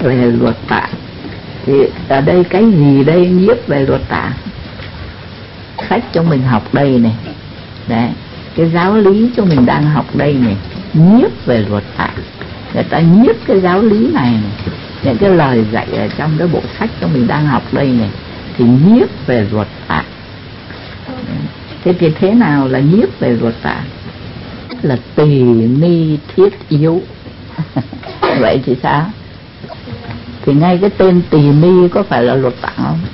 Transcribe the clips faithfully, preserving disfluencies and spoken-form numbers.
về luật tạng. Thì ở đây cái gì đây nhiếp về luật tạng? Sách cho mình học đây này, đấy, cái giáo lý cho mình đang học đây này, nhiếp về luật tạng. Người ta nhiếp cái giáo lý này, này, những cái lời dạy ở trong cái bộ sách cho mình đang học đây này, thì nhiếp về luật tạng. Thế thì thế nào là nhiếp về luật tạng? Là tỳ ni thiết yếu. Vậy thì sao? Thì ngay cái tên tỳ ni có phải là luật tạng không?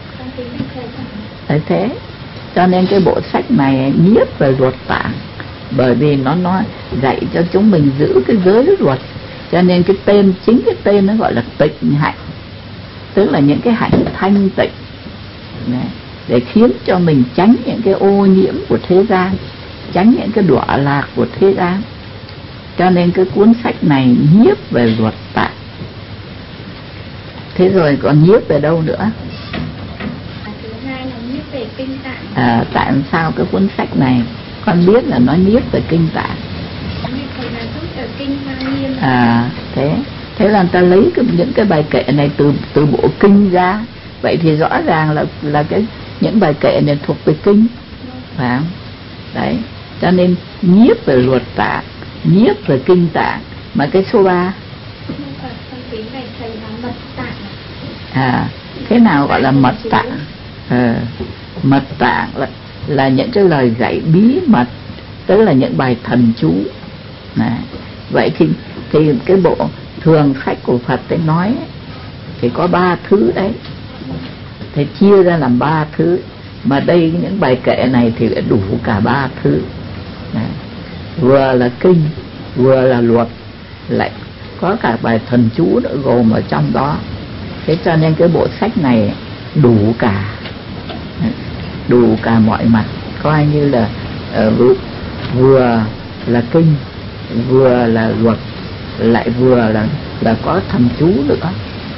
Đấy thế. Cho nên cái bộ sách này nhiếp về luật tạng, bởi vì nó nói dạy cho chúng mình giữ cái giới luật. Cho nên cái tên, chính cái tên nó gọi là tịnh hạnh, tức là những cái hạnh thanh tịnh. Đấy, để khiến cho mình tránh những cái ô nhiễm của thế gian, tránh những cái đọa lạc của thế gian. Cho nên cái cuốn sách này nhiếp về luật tạng. Thế rồi còn nhiếp về đâu nữa? Thứ hai là nhiếp về kinh tạng. À, tại sao cái cuốn sách này con biết là nó nhiếp về kinh tạng? À, thế thế là người ta lấy cái, những cái bài kệ này từ từ bộ kinh ra. Vậy thì rõ ràng là là cái những bài kệ này thuộc về kinh, phải không? Đấy, cho nên nhiếp về luật tạng, nhiếp về kinh tạng. Mà cái số ba, à, thế nào gọi là mật tạng? À, mật tạng là, là những cái lời dạy bí mật, tức là những bài thần chú. Này, vậy thì thì cái bộ thường sách của Phật ấy nói ấy, thì có ba thứ đấy, thì chia ra làm ba thứ. Mà đây những bài kệ này thì lại đủ cả ba thứ. Đấy, vừa là kinh, vừa là luật, lại có cả bài thần chú nữa gồm ở trong đó. Thế cho nên cái bộ sách này đủ cả, đủ cả mọi mặt, coi như là uh, vừa là kinh, vừa là luật, lại vừa là là có thần chú nữa.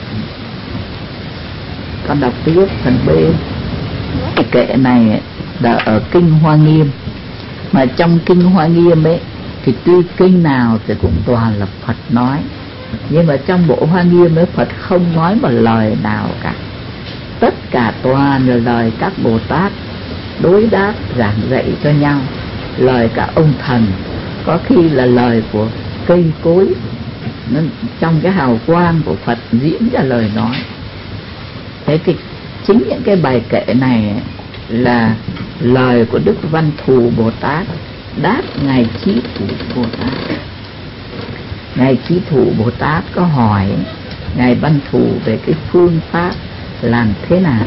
Con đọc tiếp phần B. Cái kệ này là ở kinh Hoa Nghiêm, mà trong kinh Hoa Nghiêm ấy thì tuy kinh nào thì cũng toàn là Phật nói, nhưng mà trong bộ Hoa Nghiêm ấy Phật không nói một lời nào cả. Tất cả toàn là lời các Bồ Tát đối đáp giảng dạy cho nhau, lời cả ông thần, có khi là lời của cây cối, nó trong cái hào quang của Phật diễn ra lời nói. Thế thì chính những cái bài kệ này là lời của Đức Văn Thù Bồ Tát đáp Ngài Chí Thủ Bồ Tát. Ngài Chí Thủ Bồ Tát có hỏi Ngài Văn Thù về cái phương pháp làm thế nào.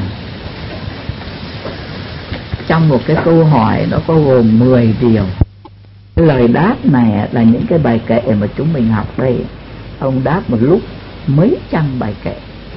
Trong một cái câu hỏi nó có gồm mười điều. Cái lời đáp này là những cái bài kệ mà chúng mình học đây. Ông đáp một lúc mấy trăm bài kệ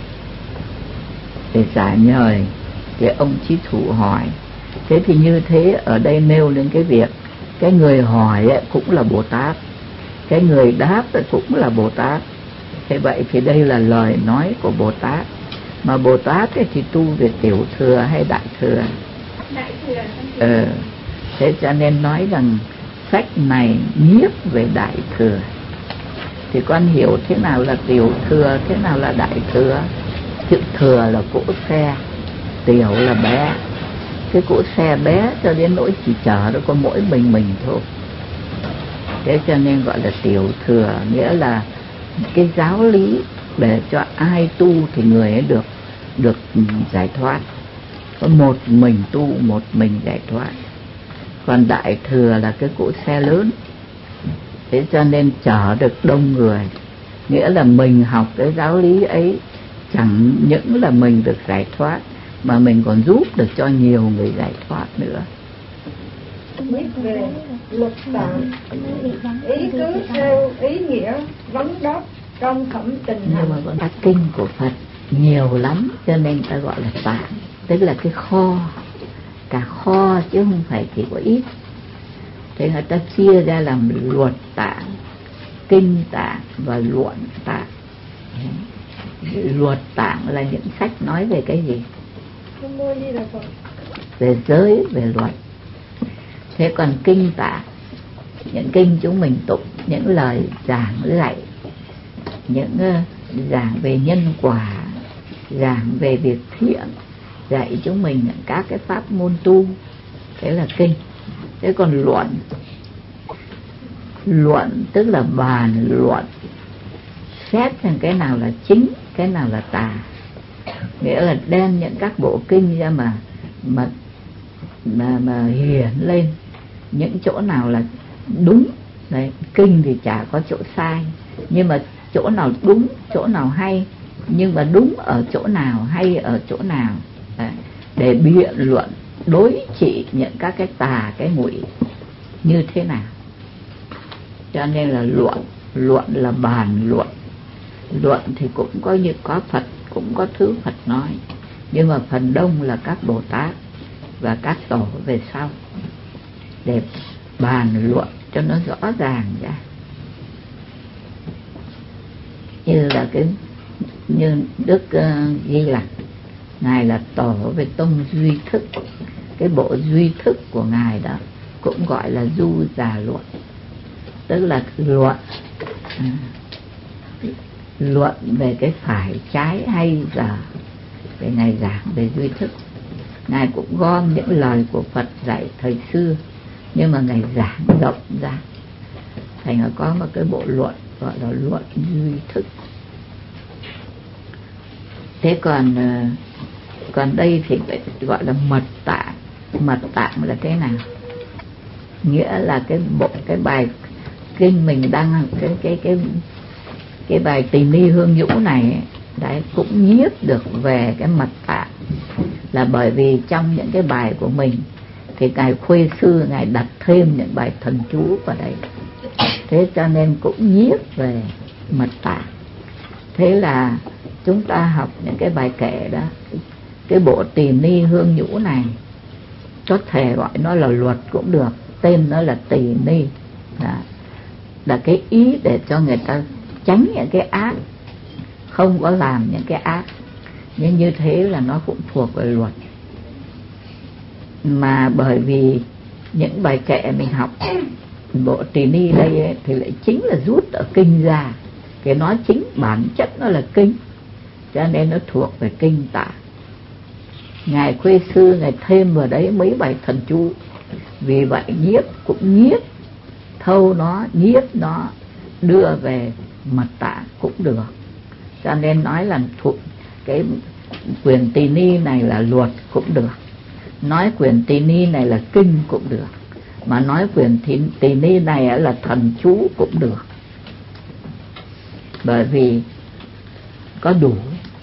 để trả lời cái ông Chí Thủ hỏi. Thế thì như thế ở đây nêu lên cái việc cái người hỏi cũng là Bồ Tát, cái người đáp cũng là Bồ Tát. Thế vậy thì đây là lời nói của Bồ Tát. Mà Bồ Tát thì tu về tiểu thừa hay đại thừa? Đại thừa. Ờ, thế cho nên nói rằng sách này nhiếp về đại thừa. Thì con hiểu thế nào là tiểu thừa, thế nào là đại thừa? Chữ thừa là cỗ xe, tiểu là bé. Cái cỗ xe bé cho đến nỗi chỉ chở nó có mỗi mình mình thôi. Thế cho nên gọi là tiểu thừa, nghĩa là cái giáo lý để cho ai tu thì người ấy được được giải thoát. Có một mình tu, một mình giải thoát. Còn đại thừa là cái cỗ xe lớn, thế cho nên chở được đông người. Nghĩa là mình học cái giáo lý ấy chẳng những là mình được giải thoát, mà mình còn giúp được cho nhiều người giải thoát nữa. Biết về luật tạng, ý cứ theo ý nghĩa vấn đáp trong thẩm tình hành. Nhưng mà còn các kinh của Phật nhiều lắm, cho nên ta gọi là tạng, tức là cái kho, cả kho chứ không phải chỉ có ít. Thế người ta chia ra làm luật tạng, kinh tạng và luận tạng. Luật tạng là những sách nói về cái gì? Về giới, về luật. Thế còn kinh tạng, những kinh chúng mình tụng, những lời giảng dạy, những giảng về nhân quả, giảng về việc thiện, dạy chúng mình các cái pháp môn tu. Thế là kinh. Thế còn luận, luận tức là bàn luận, xét xem cái nào là chính, cái nào là tà. Nghĩa là đem những các bộ kinh ra mà mà mà, mà hiển lên những chỗ nào là đúng. Đấy, kinh thì chả có chỗ sai, nhưng mà chỗ nào đúng, chỗ nào hay, nhưng mà đúng ở chỗ nào, hay ở chỗ nào. Đấy, để biện luận đối trị những các cái tà, cái ngụy như thế nào. Cho nên là luận, luận là bàn luận. Luận thì cũng có như có Phật, cũng có thứ Phật nói, nhưng mà phần đông là các Bồ Tát và các tổ về sau, để bàn luận cho nó rõ ràng ra. Như là cái như Đức uh, Di Lặc, ngài là tổ về tông duy thức. Cái bộ duy thức của ngài đó cũng gọi là du già luận, tức là luận à, luận về cái phải trái hay giờ. Để ngài giảng về duy thức, ngài cũng gom những lời của Phật dạy thời xưa, nhưng mà ngài giảng rộng ra, thành là có một cái bộ luận gọi là luận duy thức. Thế còn còn đây thì gọi là mật tạng. Mật tạng là thế nào? Nghĩa là cái bộ cái bài kinh mình đang cái cái cái cái bài Tỳ Ni Hương Nhũ này ấy, đấy cũng nhiếp được về cái mật tạng, là bởi vì trong những cái bài của mình thì ngài Khuê Sư ngài đặt thêm những bài thần chú vào đây, thế cho nên cũng nhiếp về mật tạng. Thế là chúng ta học những cái bài kệ đó, cái bộ Tỳ Ni Hương Nhũ này có thể gọi nó là luật cũng được, tên nó là Tỳ Ni. Đó là cái ý để cho người ta tránh những cái ác, không có làm những cái ác. Nhưng như thế là nó cũng thuộc về luật. Mà bởi vì những bài kệ mình học bộ Tỳ Ni đây ấy, thì lại chính là rút ở kinh ra, cái nói chính bản chất nó là kinh, cho nên nó thuộc về kinh tạng. Ngài Khuê Sư ngài thêm vào đấy mấy bài thần chú, vì vậy nhiếp cũng nhiếp thâu nó, nhiếp nó đưa về mật tạng cũng được. Cho nên nói là thuộc cái quyền Tỳ Ni này là luật cũng được, nói quyền Tỳ Ni này là kinh cũng được, mà nói quyền Tỳ Ni này là thần chú cũng được, bởi vì có đủ